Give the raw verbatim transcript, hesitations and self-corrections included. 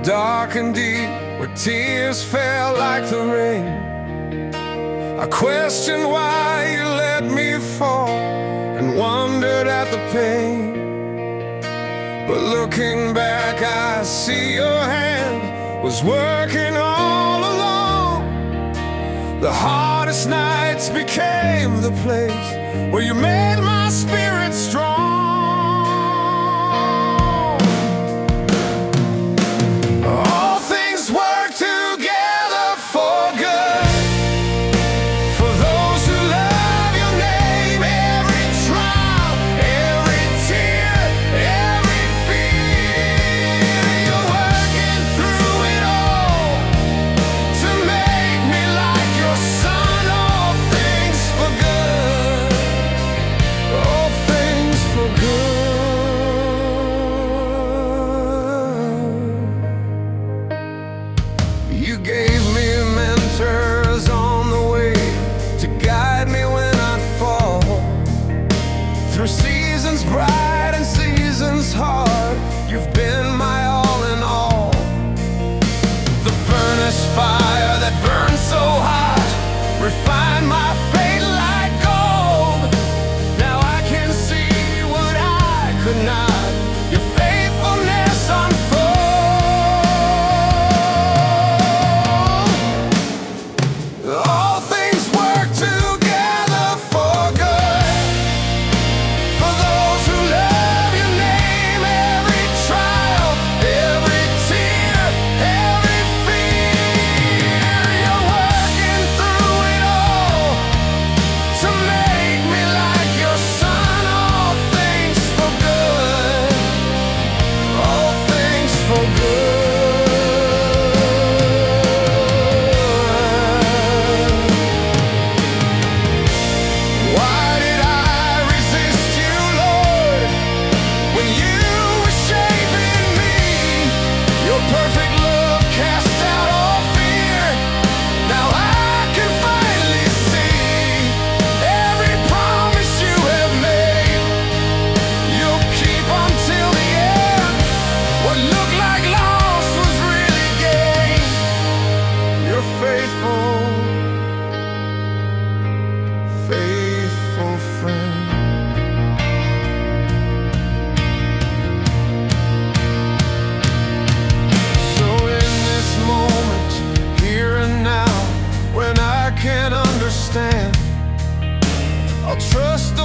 dark and deep, where tears fell like the rain. I questioned why you let me fall, and wondered at the pain. But looking back, I see your hand was working all along. The hardest nights became the place where you made my spirit strong. You gave me mentors on the way to guide me when I'd fall. Through seasons bright and seasons hard, you've been my all in all. The furnace fire that burned so hot refined my fate like gold. Now I can see what I could not. Your faithfulness unfolds. Faithful friend. So in this moment, here and now, when I can't understand, I'll trust the